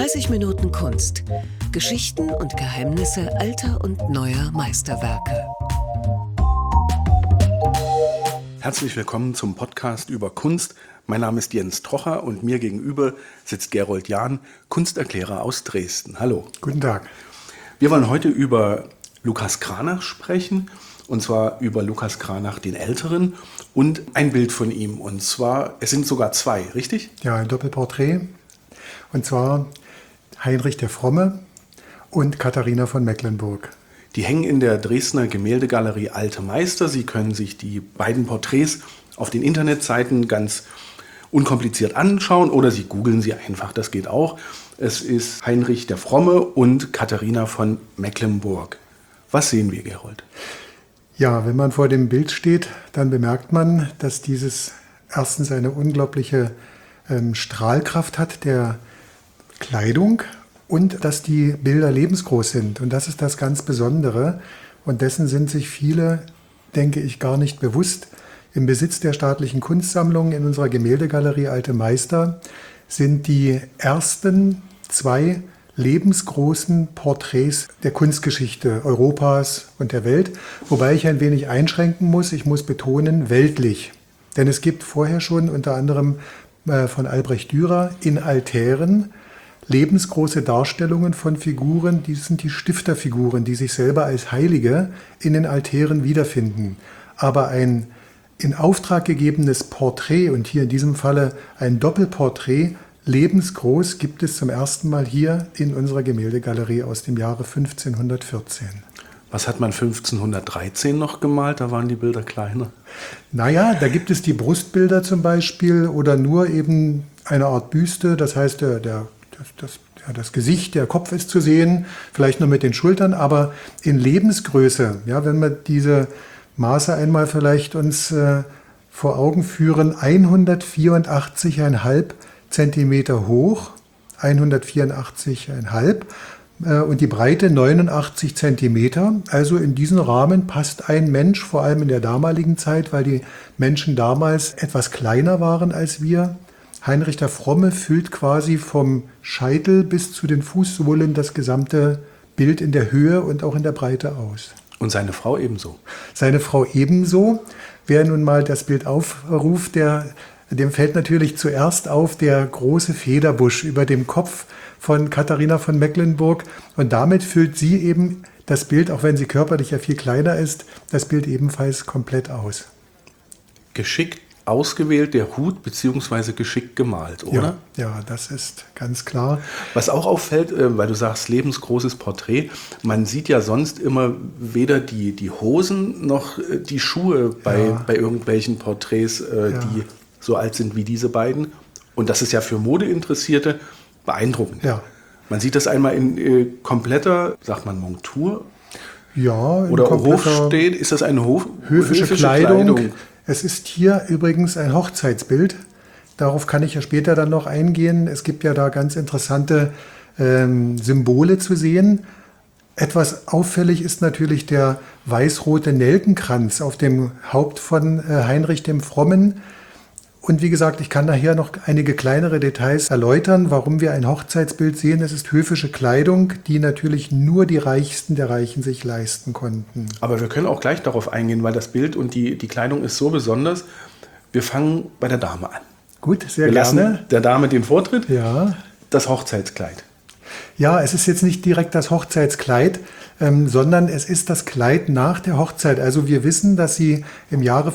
30 Minuten Kunst. Geschichten und Geheimnisse alter und neuer Meisterwerke. Herzlich willkommen zum Podcast über Kunst. Mein Name ist Jens Trocher und mir gegenüber sitzt Gerold Jahn, Kunsterklärer aus Dresden. Hallo. Guten Tag. Wir wollen heute über Lukas Cranach sprechen, und zwar über Lukas Cranach den Älteren und ein Bild von ihm. Und zwar, es sind sogar zwei, richtig? Ja, ein Doppelporträt. Und zwar Heinrich der Fromme und Katharina von Mecklenburg. Die hängen in der Dresdner Gemäldegalerie Alte Meister. Sie können sich die beiden Porträts auf den Internetseiten ganz unkompliziert anschauen oder Sie googeln sie einfach, das geht auch. Es ist Heinrich der Fromme und Katharina von Mecklenburg. Was sehen wir, Gerold? Ja, wenn man vor dem Bild steht, dann bemerkt man, dass dieses erstens eine unglaubliche Strahlkraft hat der Kleidung und dass die Bilder lebensgroß sind. Und das ist das ganz Besondere. Und dessen sind sich viele, denke ich, gar nicht bewusst. Im Besitz der staatlichen Kunstsammlung in unserer Gemäldegalerie Alte Meister sind die ersten zwei lebensgroßen Porträts der Kunstgeschichte Europas und der Welt. Wobei ich ein wenig einschränken muss. Ich muss betonen, weltlich. Denn es gibt vorher schon unter anderem von Albrecht Dürer in Altären lebensgroße Darstellungen von Figuren, die sind die Stifterfiguren, die sich selber als Heilige in den Altären wiederfinden. Aber ein in Auftrag gegebenes Porträt und hier in diesem Falle ein Doppelporträt, lebensgroß, gibt es zum ersten Mal hier in unserer Gemäldegalerie aus dem Jahre 1514. Was hat man 1513 noch gemalt? Da waren die Bilder kleiner. Naja, da gibt es die Brustbilder zum Beispiel oder nur eben eine Art Büste, das heißt das Gesicht, der Kopf ist zu sehen, vielleicht nur mit den Schultern, aber in Lebensgröße, ja, wenn wir diese Maße einmal vielleicht uns vor Augen führen, 184,5 Zentimeter hoch, 184,5 und die Breite 89 Zentimeter. Also in diesen Rahmen passt ein Mensch, vor allem in der damaligen Zeit, weil die Menschen damals etwas kleiner waren als wir. Heinrich der Fromme füllt quasi vom Scheitel bis zu den Fußsohlen das gesamte Bild in der Höhe und auch in der Breite aus. Und seine Frau ebenso? Seine Frau ebenso. Wer nun mal das Bild aufruft, dem fällt natürlich zuerst auf der große Federbusch über dem Kopf von Katharina von Mecklenburg. Und damit füllt sie eben das Bild, auch wenn sie körperlich ja viel kleiner ist, das Bild ebenfalls komplett aus. Geschickt ausgewählt, der Hut, beziehungsweise geschickt gemalt, oder? Ja, das ist ganz klar. Was auch auffällt, weil du sagst, lebensgroßes Porträt, man sieht ja sonst immer weder die Hosen noch die Schuhe bei irgendwelchen Porträts, die so alt sind wie diese beiden. Und das ist ja für Modeinteressierte beeindruckend. Ja. Man sieht das einmal in kompletter, sagt man Montur? Ja, oder Hofsteht. Ist das eine höfische Kleidung? Es ist hier übrigens ein Hochzeitsbild. Darauf kann ich ja später dann noch eingehen. Es gibt ja da ganz interessante Symbole zu sehen. Etwas auffällig ist natürlich der weiß-rote Nelkenkranz auf dem Haupt von Heinrich dem Frommen. Und wie gesagt, ich kann nachher noch einige kleinere Details erläutern, warum wir ein Hochzeitsbild sehen. Es ist höfische Kleidung, die natürlich nur die Reichsten der Reichen sich leisten konnten. Aber wir können auch gleich darauf eingehen, weil das Bild und die Kleidung ist so besonders. Wir fangen bei der Dame an. Gut, sehr wir gerne. Lassen der Dame den Vortritt. Ja. Das Hochzeitskleid. Ja, es ist jetzt nicht direkt das Hochzeitskleid, sondern es ist das Kleid nach der Hochzeit. Also wir wissen, dass sie im Jahre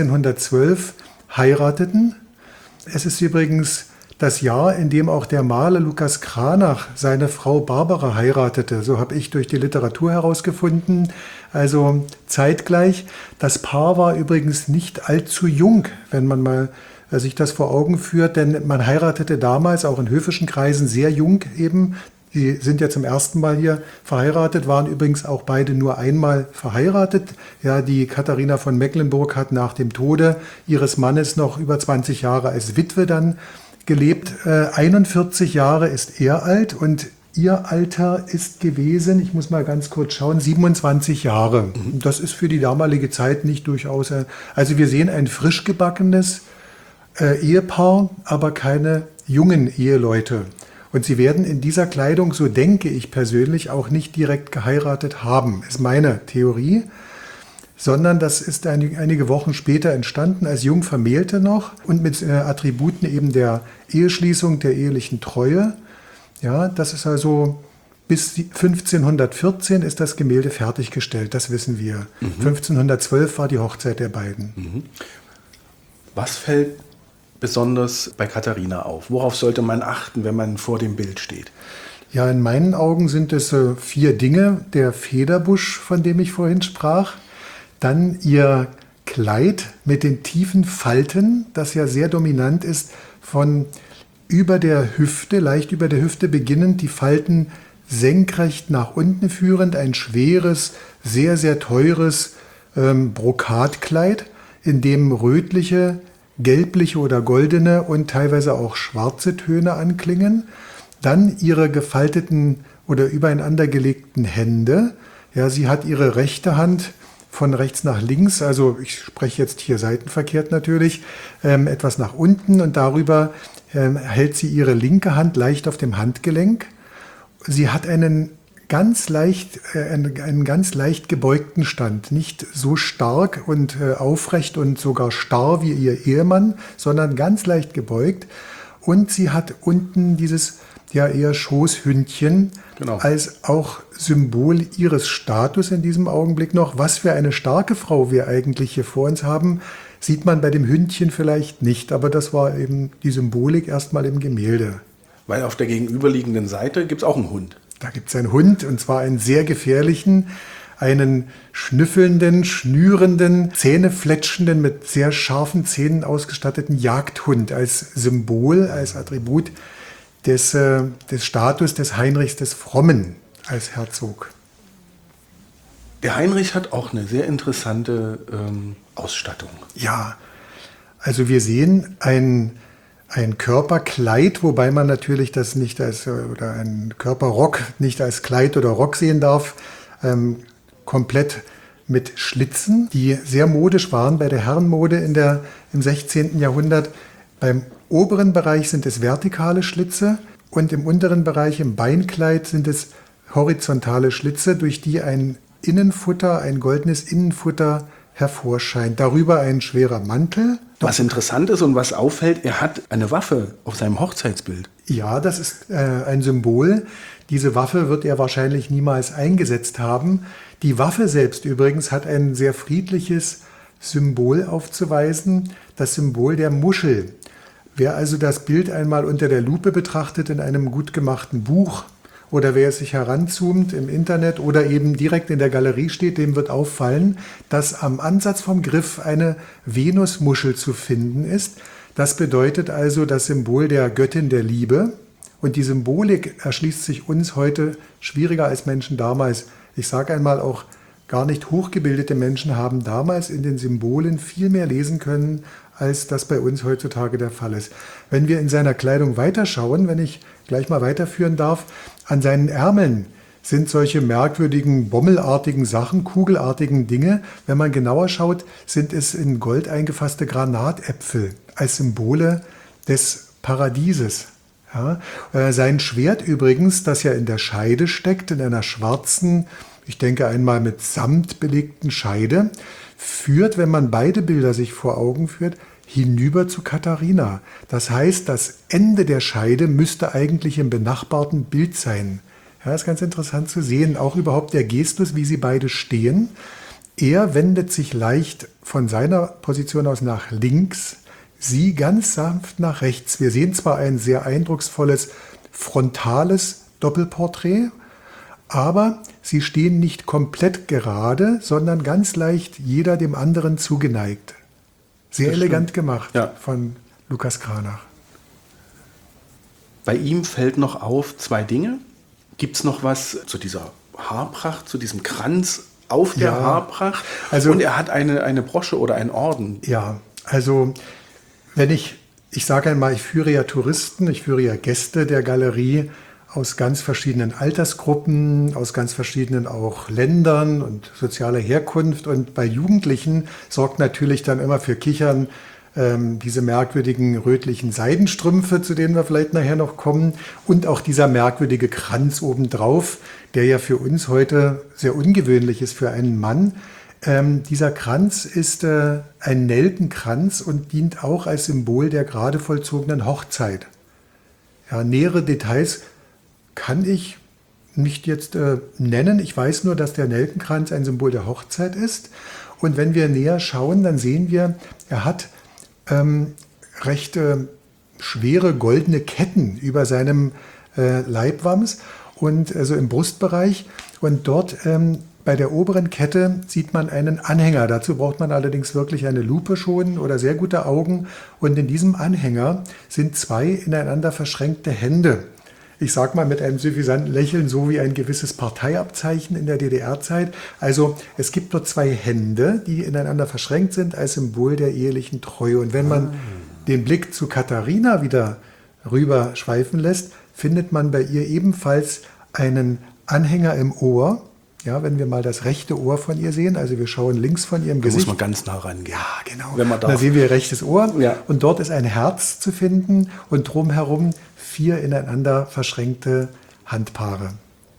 1512 heirateten. Es ist übrigens das Jahr, in dem auch der Maler Lukas Cranach seine Frau Barbara heiratete. So habe ich durch die Literatur herausgefunden. Also zeitgleich. Das Paar war übrigens nicht allzu jung, wenn man mal sich das vor Augen führt, denn man heiratete damals auch in höfischen Kreisen sehr jung eben. Die sind ja zum ersten Mal hier verheiratet, waren übrigens auch beide nur einmal verheiratet. Ja, die Katharina von Mecklenburg hat nach dem Tode ihres Mannes noch über 20 Jahre als Witwe dann gelebt. 41 Jahre ist er alt und ihr Alter ist gewesen, ich muss mal ganz kurz schauen, 27 Jahre. Das ist für die damalige Zeit nicht durchaus. Also wir sehen ein frisch gebackenes Ehepaar, aber keine jungen Eheleute. Und sie werden in dieser Kleidung, so denke ich persönlich, auch nicht direkt geheiratet haben, ist meine Theorie, sondern das ist einige Wochen später entstanden als Jungvermählte noch und mit Attributen eben der Eheschließung, der ehelichen Treue. Ja, das ist also bis 1514 ist das Gemälde fertiggestellt, das wissen wir. 1512 war die Hochzeit der beiden. Was fällt besonders bei Katharina auf? Worauf sollte man achten, wenn man vor dem Bild steht? Ja, in meinen Augen sind es 4 Dinge. Der Federbusch, von dem ich vorhin sprach. Dann ihr Kleid mit den tiefen Falten, das ja sehr dominant ist, von über der Hüfte, leicht über der Hüfte beginnend, die Falten senkrecht nach unten führend. Ein schweres, sehr, sehr teures Brokatkleid, in dem rötliche, gelbliche oder goldene und teilweise auch schwarze Töne anklingen. Dann ihre gefalteten oder übereinander gelegten Hände. Ja, sie hat ihre rechte Hand von rechts nach links, also ich spreche jetzt hier seitenverkehrt natürlich, etwas nach unten und darüber hält sie ihre linke Hand leicht auf dem Handgelenk. Sie hat einen ganz leicht gebeugten Stand, nicht so stark und aufrecht und sogar starr wie ihr Ehemann, sondern ganz leicht gebeugt. Und sie hat unten dieses ja eher Schoßhündchen als auch Symbol ihres Status in diesem Augenblick noch. Was für eine starke Frau wir eigentlich hier vor uns haben, sieht man bei dem Hündchen vielleicht nicht, aber das war eben die Symbolik erstmal im Gemälde. Weil auf der gegenüberliegenden Seite gibt es auch einen Hund. Da gibt es einen Hund, und zwar einen sehr gefährlichen, einen schnüffelnden, schnürenden, zähnefletschenden, mit sehr scharfen Zähnen ausgestatteten Jagdhund als Symbol, als Attribut des Status des Heinrichs des Frommen als Herzog. Der Heinrich hat auch eine sehr interessante Ausstattung. Ja, also wir sehen ein Körperkleid, wobei man natürlich das nicht als, oder ein Körperrock nicht als Kleid oder Rock sehen darf, komplett mit Schlitzen, die sehr modisch waren bei der Herrenmode im 16. Jahrhundert. Beim oberen Bereich sind es vertikale Schlitze und im unteren Bereich, im Beinkleid, sind es horizontale Schlitze, durch die ein Innenfutter, ein goldenes Innenfutter hervorscheint. Darüber ein schwerer Mantel. Was interessant ist und was auffällt, er hat eine Waffe auf seinem Hochzeitsbild. Ja, das ist ein Symbol. Diese Waffe wird er wahrscheinlich niemals eingesetzt haben. Die Waffe selbst übrigens hat ein sehr friedliches Symbol aufzuweisen, das Symbol der Muschel. Wer also das Bild einmal unter der Lupe betrachtet in einem gut gemachten Buch oder wer es sich heranzoomt im Internet oder eben direkt in der Galerie steht, dem wird auffallen, dass am Ansatz vom Griff eine Venusmuschel zu finden ist. Das bedeutet also das Symbol der Göttin der Liebe. Und die Symbolik erschließt sich uns heute schwieriger als Menschen damals. Ich sage einmal, auch gar nicht hochgebildete Menschen haben damals in den Symbolen viel mehr lesen können, als das bei uns heutzutage der Fall ist. Wenn wir in seiner Kleidung weiterschauen, wenn ich gleich mal weiterführen darf, an seinen Ärmeln sind solche merkwürdigen, bommelartigen Sachen, kugelartigen Dinge. Wenn man genauer schaut, sind es in Gold eingefasste Granatäpfel als Symbole des Paradieses. Ja, sein Schwert übrigens, das ja in der Scheide steckt, in einer schwarzen, ich denke einmal mit Samt belegten Scheide, führt, wenn man beide Bilder sich vor Augen führt, hinüber zu Katharina. Das heißt, das Ende der Scheide müsste eigentlich im benachbarten Bild sein. Ja, ist ganz interessant zu sehen, auch überhaupt der Gestus, wie sie beide stehen. Er wendet sich leicht von seiner Position aus nach links, sie ganz sanft nach rechts. Wir sehen zwar ein sehr eindrucksvolles frontales Doppelporträt, aber sie stehen nicht komplett gerade, sondern ganz leicht jeder dem anderen zugeneigt. Sehr elegant gemacht von Lukas Cranach. Bei ihm fällt noch auf 2 Dinge. Gibt es noch was zu dieser Haarpracht, zu diesem Kranz auf der Haarpracht? Also, und er hat eine Brosche oder einen Orden. Ja, also wenn ich sage einmal, ich führe ja Touristen, ich führe ja Gäste der Galerie aus ganz verschiedenen Altersgruppen, aus ganz verschiedenen auch Ländern und sozialer Herkunft. Und bei Jugendlichen sorgt natürlich dann immer für Kichern diese merkwürdigen rötlichen Seidenstrümpfe, zu denen wir vielleicht nachher noch kommen, und auch dieser merkwürdige Kranz obendrauf, der ja für uns heute sehr ungewöhnlich ist für einen Mann. Dieser Kranz ist ein Nelkenkranz und dient auch als Symbol der gerade vollzogenen Hochzeit. Ja, nähere Details kann ich nicht jetzt nennen. Ich weiß nur, dass der Nelkenkranz ein Symbol der Hochzeit ist. Und wenn wir näher schauen, dann sehen wir, er hat recht schwere goldene Ketten über seinem Leibwams und also im Brustbereich. Und dort bei der oberen Kette sieht man einen Anhänger. Dazu braucht man allerdings wirklich eine Lupe schon oder sehr gute Augen. Und in diesem Anhänger sind zwei ineinander verschränkte Hände. Ich sage mal mit einem suffisanten Lächeln, so wie ein gewisses Parteiabzeichen in der DDR-Zeit. Also es gibt dort zwei Hände, die ineinander verschränkt sind als Symbol der ehelichen Treue. Und wenn man den Blick zu Katharina wieder rüber schweifen lässt, findet man bei ihr ebenfalls einen Anhänger im Ohr. Ja, wenn wir mal das rechte Ohr von ihr sehen, also wir schauen links von ihrem Gesicht. Da muss man ganz nah rangehen. Ja, genau. Wenn man darf. Da sehen wir ihr rechtes Ohr, ja. Und dort ist ein Herz zu finden und drumherum 4 ineinander verschränkte Handpaare.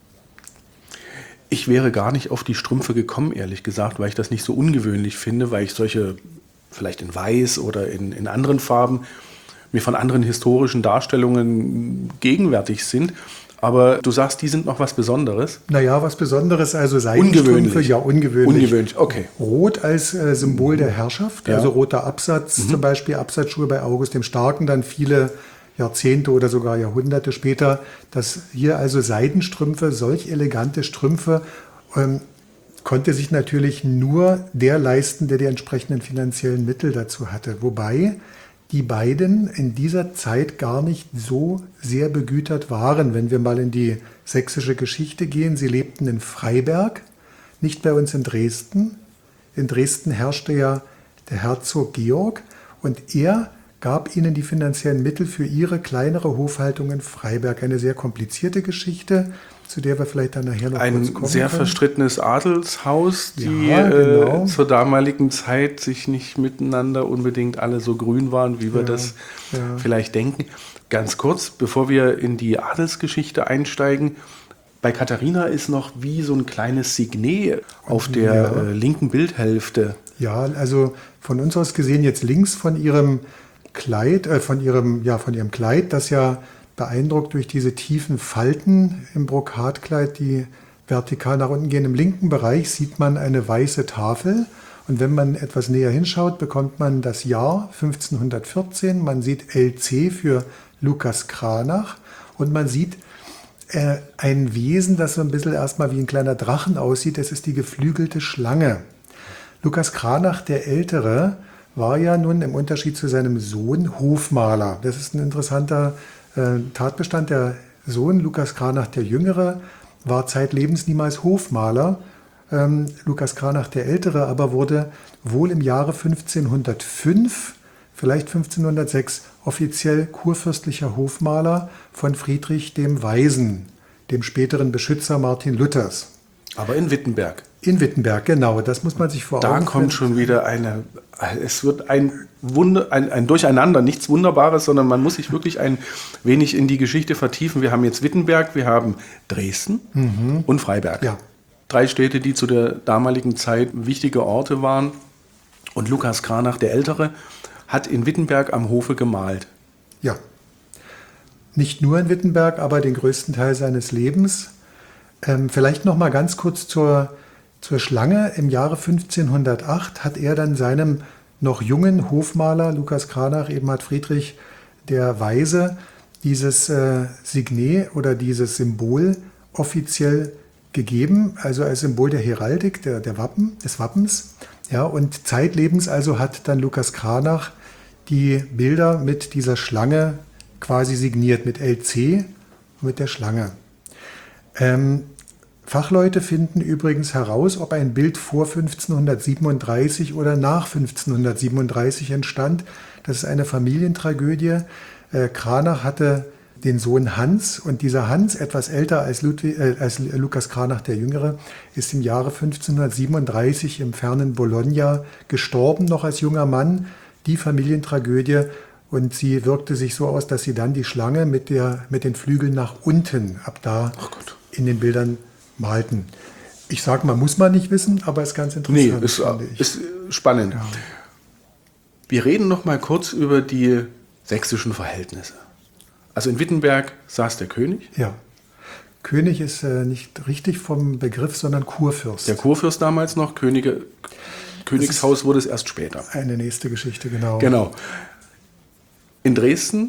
Ich wäre gar nicht auf die Strümpfe gekommen, ehrlich gesagt, weil ich das nicht so ungewöhnlich finde, weil ich solche vielleicht in Weiß oder in anderen Farben mir von anderen historischen Darstellungen gegenwärtig sind. Aber du sagst, die sind noch was Besonderes? Naja, was Besonderes, also Seidenstrümpfe. Ungewöhnlich. Ja, ungewöhnlich. Ungewöhnlich, okay. Rot als Symbol der Herrschaft, Ja. also roter Absatz, zum Beispiel Absatzschuhe bei August dem Starken, dann viele Jahrzehnte oder sogar Jahrhunderte später, dass hier also Seidenstrümpfe, solch elegante Strümpfe, konnte sich natürlich nur der leisten, der die entsprechenden finanziellen Mittel dazu hatte. Wobei die beiden in dieser Zeit gar nicht so sehr begütert waren. Wenn wir mal in die sächsische Geschichte gehen, sie lebten in Freiberg, nicht bei uns in Dresden. In Dresden herrschte ja der Herzog Georg und er gab ihnen die finanziellen Mittel für ihre kleinere Hofhaltung in Freiberg. Eine sehr komplizierte Geschichte, zu der wir vielleicht dann nachher noch kurz kommen können. Ein sehr verstrittenes Adelshaus, die Ja, genau. zur damaligen Zeit sich nicht miteinander unbedingt alle so grün waren, wie wir das vielleicht denken. Ganz kurz, bevor wir in die Adelsgeschichte einsteigen, bei Katharina ist noch wie so ein kleines Signet auf der linken Bildhälfte. Ja, also von uns aus gesehen jetzt links von ihrem Kleid, von ihrem Kleid, das ja beeindruckt durch diese tiefen Falten im Brokatkleid, die vertikal nach unten gehen. Im linken Bereich sieht man eine weiße Tafel und wenn man etwas näher hinschaut, bekommt man das Jahr 1514. Man sieht LC für Lukas Cranach und man sieht ein Wesen, das so ein bisschen erstmal wie ein kleiner Drachen aussieht. Das ist die geflügelte Schlange. Lukas Cranach, der Ältere, war ja nun im Unterschied zu seinem Sohn Hofmaler. Das ist ein interessanter Tatbestand. Der Sohn Lukas Cranach, der Jüngere, war zeitlebens niemals Hofmaler. Lukas Cranach, der Ältere, aber wurde wohl im Jahre 1505, vielleicht 1506, offiziell kurfürstlicher Hofmaler von Friedrich dem Weisen, dem späteren Beschützer Martin Luthers. Aber in Wittenberg. In Wittenberg, genau. Das muss man sich vor Augen Da kommt schon wieder es wird ein Durcheinander, nichts Wunderbares, sondern man muss sich wirklich ein wenig in die Geschichte vertiefen. Wir haben jetzt Wittenberg, wir haben Dresden und Freiberg. Ja. 3 Städte, die zu der damaligen Zeit wichtige Orte waren. Und Lukas Cranach, der Ältere, hat in Wittenberg am Hofe gemalt. Ja. Nicht nur in Wittenberg, aber den größten Teil seines Lebens. Vielleicht noch mal ganz kurz zur Schlange. Im Jahre 1508 hat er dann seinem noch jungen Hofmaler Lukas Cranach, eben hat Friedrich der Weise, dieses Signet oder dieses Symbol offiziell gegeben, also als Symbol der Heraldik, des Wappens. Ja, und zeitlebens also hat dann Lukas Cranach die Bilder mit dieser Schlange quasi signiert, mit LC und mit der Schlange. Fachleute finden übrigens heraus, ob ein Bild vor 1537 oder nach 1537 entstand. Das ist eine Familientragödie. Cranach hatte den Sohn Hans und dieser Hans, etwas älter als Lukas Cranach der Jüngere, ist im Jahre 1537 im fernen Bologna gestorben, noch als junger Mann. die Familientragödie. Und sie wirkte sich so aus, dass sie dann die Schlange mit den Flügeln nach unten ab da in den Bildern malten. Ich sage mal, muss man nicht wissen, aber ist ganz interessant. Nee, ist spannend. Ja. Wir reden noch mal kurz über die sächsischen Verhältnisse. Also in Wittenberg saß der König. Ja. König ist nicht richtig vom Begriff, sondern Kurfürst. Der Kurfürst damals noch, Königshaus wurde es erst später. Eine nächste Geschichte, genau. Genau. In Dresden?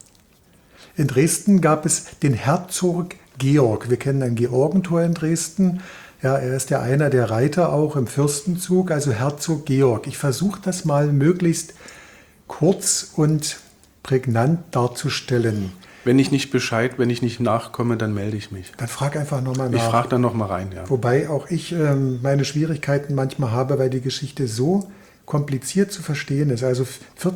In Dresden gab es den Herzog Georg. Wir kennen ein Georgentor in Dresden. Ja, er ist ja einer der Reiter auch im Fürstenzug, also Herzog Georg. Ich versuche das mal möglichst kurz und prägnant darzustellen. Wenn ich nicht nachkomme, dann melde ich mich. Dann frag einfach nochmal nach. Ich frage dann nochmal rein, ja. Wobei auch ich meine Schwierigkeiten manchmal habe, weil die Geschichte so kompliziert zu verstehen ist. Also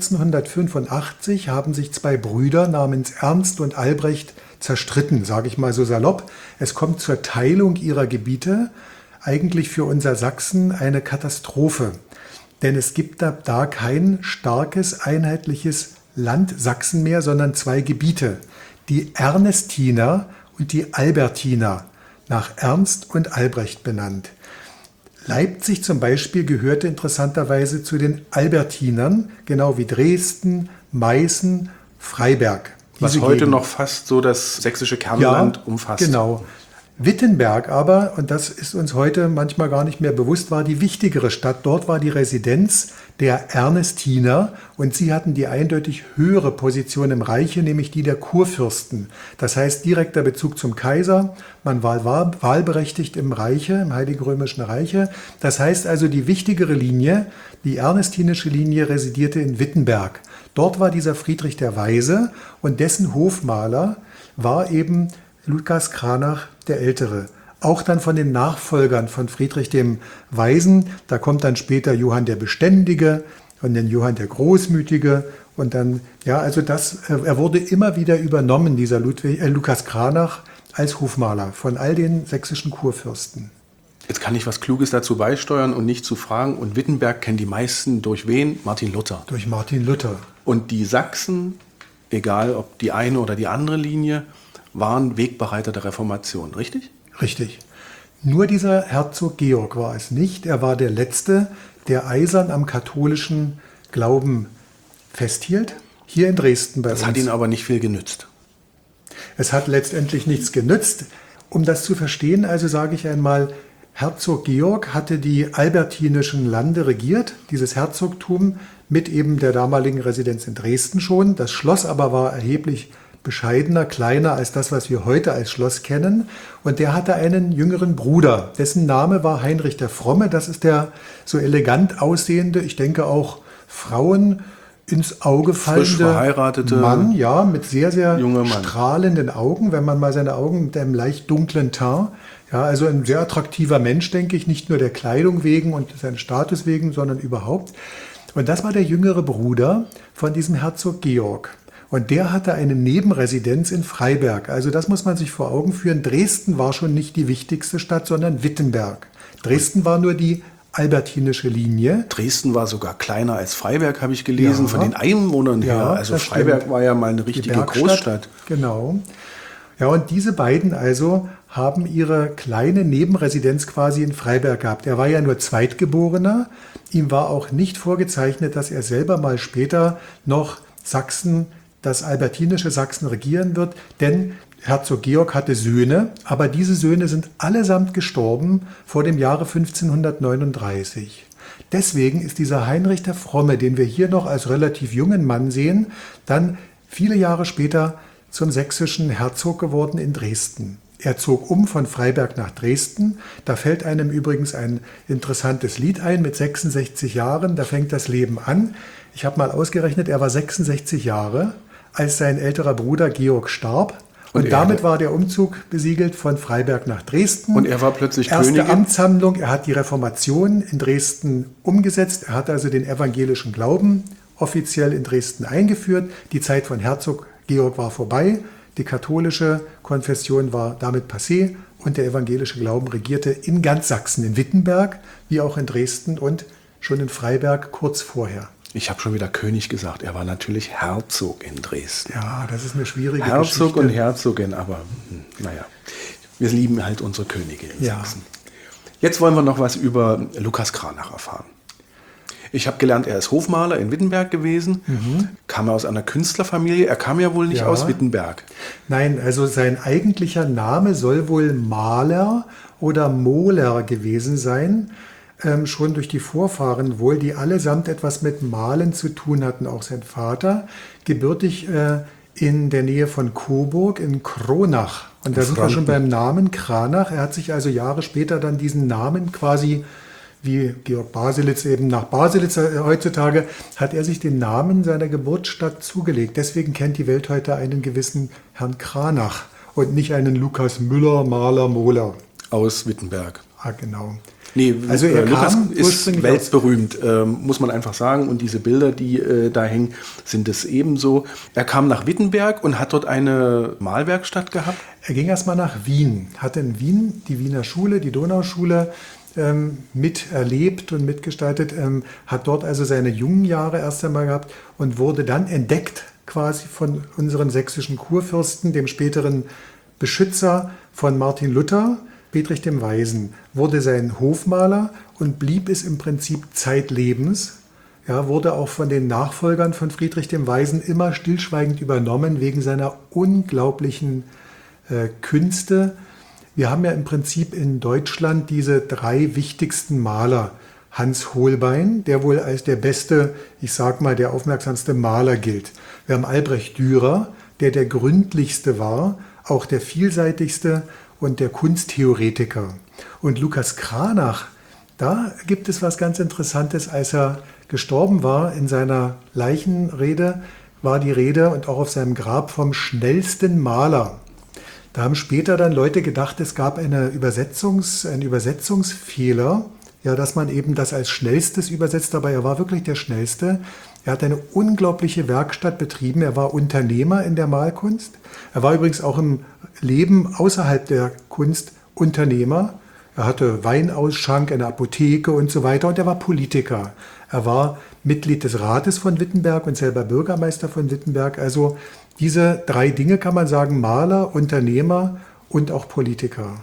1485 haben sich zwei Brüder namens Ernst und Albrecht zerstritten, sage ich mal so salopp. Es kommt zur Teilung ihrer Gebiete, eigentlich für unser Sachsen eine Katastrophe. Denn es gibt da kein starkes, einheitliches Land Sachsen mehr, sondern zwei Gebiete. Die Ernestiner und die Albertiner, nach Ernst und Albrecht benannt. Leipzig zum Beispiel gehörte interessanterweise zu den Albertinern, genau wie Dresden, Meißen, Freiberg. Was heute noch fast so das sächsische Kernland umfasst. Genau. Wittenberg aber, und das ist uns heute manchmal gar nicht mehr bewusst, war die wichtigere Stadt. Dort war die Residenz der Ernestiner und sie hatten die eindeutig höhere Position im Reiche, nämlich die der Kurfürsten. Das heißt direkter Bezug zum Kaiser, man war wahlberechtigt im Reiche, im Heiligen Römischen Reiche. Das heißt also, die wichtigere Linie, die ernestinische Linie, residierte in Wittenberg. Dort war dieser Friedrich der Weise und dessen Hofmaler war eben Lukas Cranach der Ältere. Auch dann von den Nachfolgern von Friedrich dem Weisen. Da kommt dann später Johann der Beständige und dann Johann der Großmütige. Und dann, ja, also er wurde immer wieder übernommen, dieser Lukas Cranach, als Hofmaler von all den sächsischen Kurfürsten. Jetzt kann ich was Kluges dazu beisteuern und nicht zu fragen. Und Wittenberg kennen die meisten durch wen? Martin Luther. Durch Martin Luther. Und die Sachsen, egal ob die eine oder die andere Linie, waren Wegbereiter der Reformation, richtig? Richtig. Nur dieser Herzog Georg war es nicht. Er war der Letzte, der eisern am katholischen Glauben festhielt. Hier in Dresden bei uns. Das hat ihn aber nicht viel genützt. Es hat letztendlich nichts genützt. Um das zu verstehen, also sage ich einmal, Herzog Georg hatte die albertinischen Lande regiert, dieses Herzogtum mit eben der damaligen Residenz in Dresden schon. Das Schloss aber war erheblich bescheidener, kleiner als das, was wir heute als Schloss kennen. Und der hatte einen jüngeren Bruder, dessen Name war Heinrich der Fromme. Das ist der so elegant aussehende, ich denke auch Frauen ins Auge fallende frisch verheiratete Mann, ja, mit sehr, sehr strahlenden Augen, wenn man mal seine Augen mit einem leicht dunklen Teint, ja, also ein sehr attraktiver Mensch, denke ich, nicht nur der Kleidung wegen und seines Status wegen, sondern überhaupt. Und das war der jüngere Bruder von diesem Herzog Georg. Und der hatte eine Nebenresidenz in Freiberg. Also das muss man sich vor Augen führen. Dresden war schon nicht die wichtigste Stadt, sondern Wittenberg. Dresden war nur die albertinische Linie. Dresden war sogar kleiner als Freiberg, habe ich gelesen, von den Einwohnern her. Also Freiberg war ja mal eine richtige Großstadt. Genau. Ja, und diese beiden also haben ihre kleine Nebenresidenz quasi in Freiberg gehabt. Er war ja nur Zweitgeborener. Ihm war auch nicht vorgezeichnet, dass er selber mal später noch Sachsen, das albertinische Sachsen regieren wird, denn Herzog Georg hatte Söhne, aber diese Söhne sind allesamt gestorben vor dem Jahre 1539. Deswegen ist dieser Heinrich der Fromme, den wir hier noch als relativ jungen Mann sehen, dann viele Jahre später zum sächsischen Herzog geworden in Dresden. Er zog um von Freiberg nach Dresden. Da fällt einem übrigens ein interessantes Lied ein mit 66 Jahren. Da fängt das Leben an. Ich habe mal ausgerechnet, er war 66 Jahre, als sein älterer Bruder Georg starb. Und damit war der Umzug besiegelt von Freiberg nach Dresden. Und er war plötzlich Erste Königin. Amtshandlung, er hat die Reformation in Dresden umgesetzt. Er hat also den evangelischen Glauben offiziell in Dresden eingeführt. Die Zeit von Herzog Georg war vorbei. Die katholische Konfession war damit passé und der evangelische Glauben regierte in ganz Sachsen, in Wittenberg wie auch in Dresden und schon in Freiberg kurz vorher. Ich habe schon wieder König gesagt. Er war natürlich Herzog in Dresden. Ja, das ist eine schwierige Herzog Geschichte. und Herzogin, aber naja, wir lieben halt unsere Könige in Ja. Sachsen. Jetzt wollen wir noch was über Lukas Cranach erfahren. Ich habe gelernt, er ist Hofmaler in Wittenberg gewesen, kam aus einer Künstlerfamilie. Er kam ja wohl nicht Ja. aus Wittenberg. Nein, also sein eigentlicher Name soll wohl Mahler oder Mohler gewesen sein. Schon durch die Vorfahren wohl, die allesamt etwas mit Malen zu tun hatten, auch sein Vater. Gebürtig in der Nähe von Coburg in Kronach. Und da sind wir schon beim Namen Cranach. Er hat sich also Jahre später dann diesen Namen quasi, wie Georg Baselitz eben nach Baselitz heutzutage, hat er sich den Namen seiner Geburtsstadt zugelegt. Deswegen kennt die Welt heute einen gewissen Herrn Cranach und nicht einen Lukas Müller, Maler, Mohler. Aus Wittenberg. Ah, genau. Nee, Also er Lukas kam ist ursprünglich weltberühmt, muss man einfach sagen. Und diese Bilder, die da hängen, sind es ebenso. Er kam nach Wittenberg und hat dort eine Malwerkstatt gehabt. Er ging erstmal nach Wien, hatte in Wien die Wiener Schule, die Donauschule miterlebt und mitgestaltet, hat dort also seine jungen Jahre erst einmal gehabt und wurde dann entdeckt quasi von unseren sächsischen Kurfürsten, dem späteren Beschützer von Martin Luther, Friedrich dem Weisen, wurde sein Hofmaler und blieb es im Prinzip zeitlebens. Ja, wurde auch von den Nachfolgern von Friedrich dem Weisen immer stillschweigend übernommen wegen seiner unglaublichen Künste. Wir haben ja im Prinzip in Deutschland diese 3 wichtigsten Maler. Hans Holbein, der wohl als der beste, ich sag mal, der aufmerksamste Maler gilt. Wir haben Albrecht Dürer, der gründlichste war, auch der vielseitigste und der Kunsttheoretiker. Und Lukas Cranach, da gibt es was ganz Interessantes. Als er gestorben war, in seiner Leichenrede war die Rede und auch auf seinem Grab vom schnellsten Maler. Da haben später dann Leute gedacht, es gab einen Übersetzungsfehler, ja, dass man eben das als schnellstes übersetzt, aber er war wirklich der Schnellste. Er hat eine unglaubliche Werkstatt betrieben. Er war Unternehmer in der Malkunst. Er war übrigens auch im Leben außerhalb der Kunst Unternehmer. Er hatte Weinausschank, eine Apotheke und so weiter. Und er war Politiker. Er war Mitglied des Rates von Wittenberg und selber Bürgermeister von Wittenberg. Also diese 3 Dinge kann man sagen: Maler, Unternehmer und auch Politiker.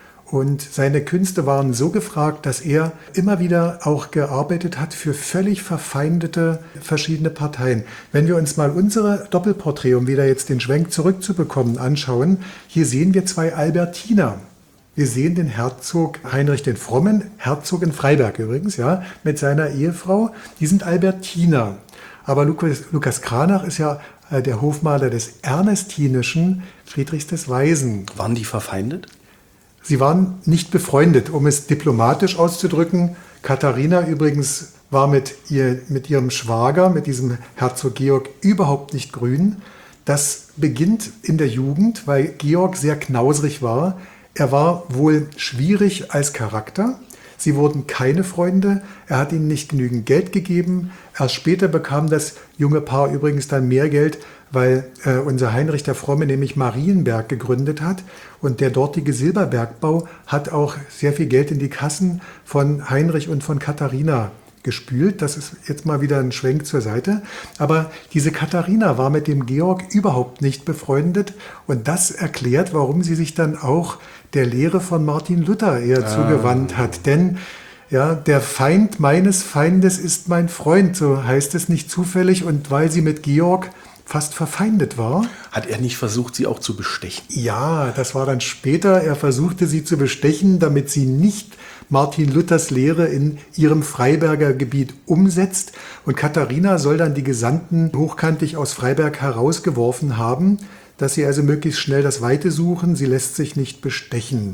Und seine Künste waren so gefragt, dass er immer wieder auch gearbeitet hat für völlig verfeindete verschiedene Parteien. Wenn wir uns mal unsere Doppelporträt, um wieder jetzt den Schwenk zurückzubekommen, anschauen, hier sehen wir 2 Albertiner. Wir sehen den Herzog Heinrich den Frommen, Herzog in Freiberg übrigens, ja, mit seiner Ehefrau. Die sind Albertiner. Aber Lukas Cranach ist ja der Hofmaler des ernestinischen Friedrichs des Weisen. Waren die verfeindet? Sie waren nicht befreundet, um es diplomatisch auszudrücken. Katharina übrigens war mit ihrem Schwager, mit diesem Herzog Georg, überhaupt nicht grün. Das beginnt in der Jugend, weil Georg sehr knausrig war. Er war wohl schwierig als Charakter. Sie wurden keine Freunde. Er hat ihnen nicht genügend Geld gegeben. Erst später bekam das junge Paar übrigens dann mehr Geld, weil unser Heinrich der Fromme nämlich Marienberg gegründet hat. Und der dortige Silberbergbau hat auch sehr viel Geld in die Kassen von Heinrich und von Katharina gespült. Das ist jetzt mal wieder ein Schwenk zur Seite. Aber diese Katharina war mit dem Georg überhaupt nicht befreundet. Und das erklärt, warum sie sich dann auch der Lehre von Martin Luther eher zugewandt hat. Denn ja, der Feind meines Feindes ist mein Freund, so heißt es nicht zufällig. Und weil sie mit Georg fast verfeindet war. Hat er nicht versucht, sie auch zu bestechen? Ja, das war dann später. Er versuchte sie zu bestechen, damit sie nicht Martin Luthers Lehre in ihrem Freiberger Gebiet umsetzt. Und Katharina soll dann die Gesandten hochkantig aus Freiberg herausgeworfen haben, dass sie also möglichst schnell das Weite suchen. Sie lässt sich nicht bestechen.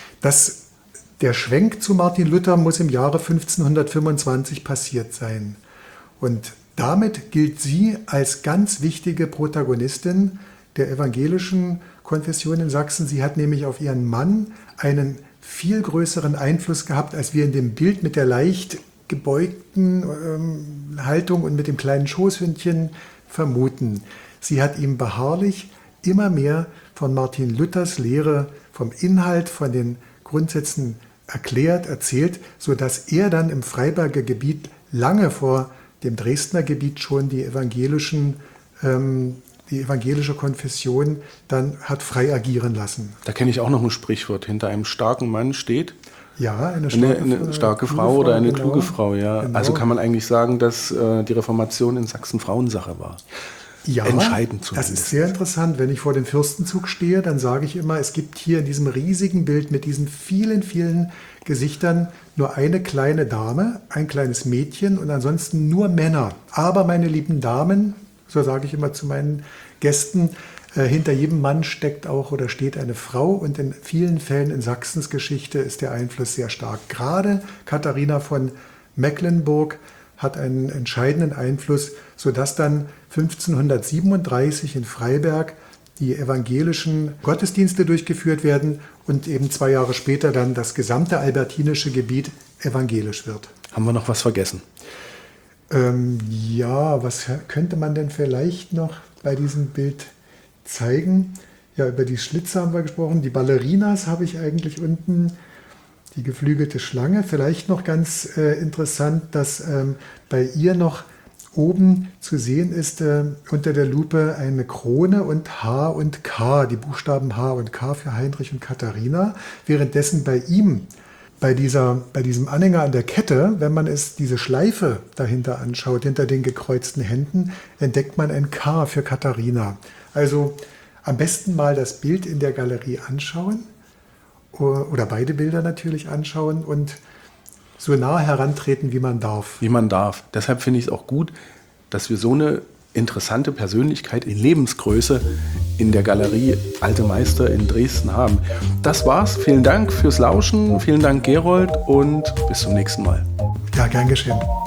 Der Schwenk zu Martin Luther muss im Jahre 1525 passiert sein. Und damit gilt sie als ganz wichtige Protagonistin der evangelischen Konfession in Sachsen. Sie hat nämlich auf ihren Mann einen viel größeren Einfluss gehabt, als wir in dem Bild mit der leicht gebeugten Haltung und mit dem kleinen Schoßhündchen vermuten. Sie hat ihm beharrlich immer mehr von Martin Luthers Lehre, vom Inhalt, von den Grundsätzen erklärt, erzählt, sodass er dann im Freiberger Gebiet lange vor dem Dresdner Gebiet schon die evangelische Konfession dann hat frei agieren lassen. Da kenne ich auch noch ein Sprichwort. Hinter einem starken Mann steht ja, eine starke Frau oder eine genau, kluge Frau. Ja. Genau. Also kann man eigentlich sagen, dass die Reformation in Sachsen Frauensache war. Ja, entscheidend zumindest. Das ist sehr interessant. Wenn ich vor dem Fürstenzug stehe, dann sage ich immer, es gibt hier in diesem riesigen Bild mit diesen vielen, vielen Gesichtern nur eine kleine Dame, ein kleines Mädchen und ansonsten nur Männer. Aber meine lieben Damen, so sage ich immer zu meinen Gästen, hinter jedem Mann steckt auch oder steht eine Frau und in vielen Fällen in Sachsens Geschichte ist der Einfluss sehr stark. Gerade Katharina von Mecklenburg hat einen entscheidenden Einfluss, sodass dann 1537 in Freiberg die evangelischen Gottesdienste durchgeführt werden und eben 2 Jahre später dann das gesamte albertinische Gebiet evangelisch wird. Haben wir noch was vergessen? Ja, was könnte man denn vielleicht noch bei diesem Bild zeigen? Ja, über die Schlitze haben wir gesprochen. Die Ballerinas habe ich eigentlich unten, die geflügelte Schlange. Vielleicht noch ganz interessant, dass bei ihr noch oben zu sehen ist unter der Lupe eine Krone und H und K, die Buchstaben H und K für Heinrich und Katharina. Währenddessen bei ihm, bei diesem Anhänger an der Kette, wenn man diese Schleife dahinter anschaut, hinter den gekreuzten Händen, entdeckt man ein K für Katharina. Also am besten mal das Bild in der Galerie anschauen oder beide Bilder natürlich anschauen und so nah herantreten, wie man darf. Wie man darf. Deshalb finde ich es auch gut, dass wir so eine interessante Persönlichkeit in Lebensgröße in der Galerie Alte Meister in Dresden haben. Das war's. Vielen Dank fürs Lauschen. Vielen Dank, Gerold, und bis zum nächsten Mal. Ja, gern geschehen.